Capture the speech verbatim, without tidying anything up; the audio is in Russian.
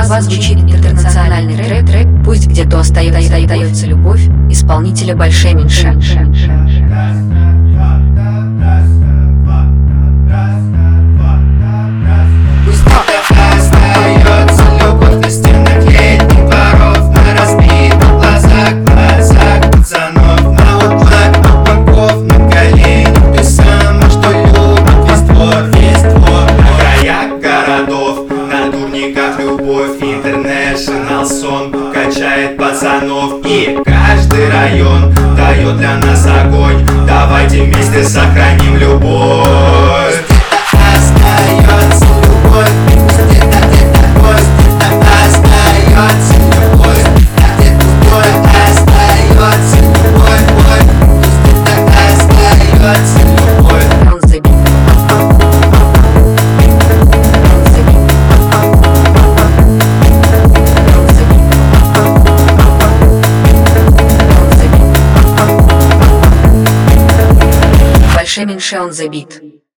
вас звучит интернациональный рэп, рэп, пусть где-то остается, остается любовь исполнителя Большой Меньше. Любовь, International Song качает пацанов, и каждый район дает для нас огонь. Давайте вместе сохраним любовь. Остается любовь, где-то, где-то пусть остается любовь, где-то пусть остается любовь, пусть где-то остается любовь. Большой Меньше on the beat.